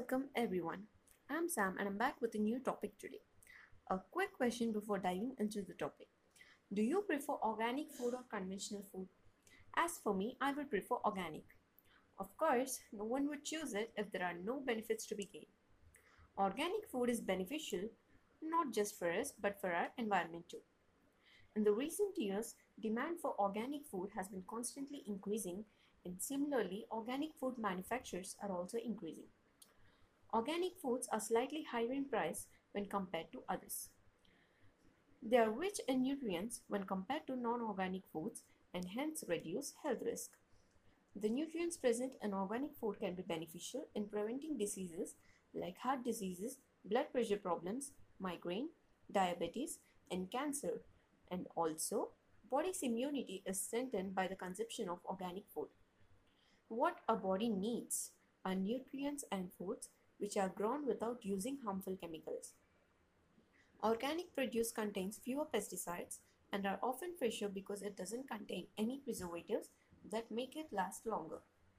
welcome everyone. I'm Sam and I'm back with a new topic today. A quick question before diving into the topic. Do you prefer organic food or conventional food? As for me, I would prefer organic. Of course, no one would choose it if there are no benefits to be gained. Organic food is beneficial not just for us but for our environment too. In the recent years, demand for organic food has been constantly increasing, and similarly, organic food manufacturers are also increasing. Organic foods are slightly higher in price when compared to others. They are rich in nutrients when compared to non-organic foods and hence reduce health risk. The nutrients present in organic food can be beneficial in preventing diseases like heart diseases, blood pressure problems, migraine, diabetes, and cancer, and also body's immunity is strengthened by the consumption of organic food. What a body needs are nutrients and foods which are grown without using harmful chemicals. Organic produce contains fewer pesticides and are often fresher because it doesn't contain any preservatives that make it last longer.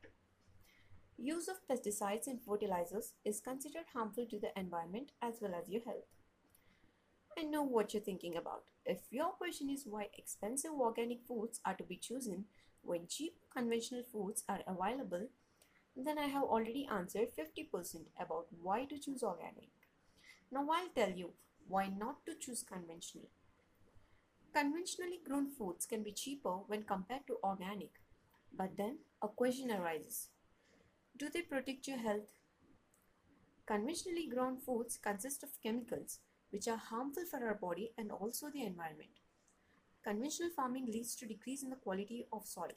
Use of pesticides and fertilizers is considered harmful to the environment as well as your health. I know what you're thinking about. If your question is why expensive organic foods are to be chosen when cheap conventional foods are available, then I have already answered 50% about why to choose organic. Now I'll tell you why not to choose conventional. Conventionally grown foods can be cheaper when compared to organic, but then a question arises. Do they protect your health? Conventionally grown foods consist of chemicals which are harmful for our body and also the environment. Conventional farming leads to decrease in the quality of soil.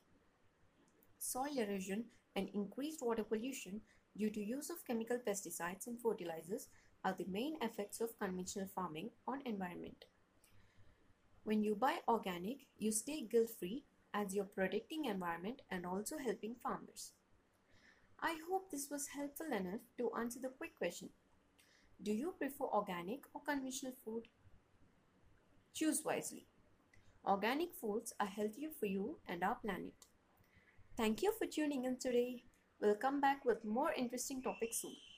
Soil erosion and increased water pollution due to use of chemical pesticides and fertilizers are the main effects of conventional farming on environment. When you buy organic, you stay guilt-free as you're protecting environment and also helping farmers. I hope this was helpful enough to answer the quick question. Do you prefer organic or conventional food? Choose wisely. Organic foods are healthier for you and our planet. Thank you for tuning in today. We'll come back with more interesting topics soon.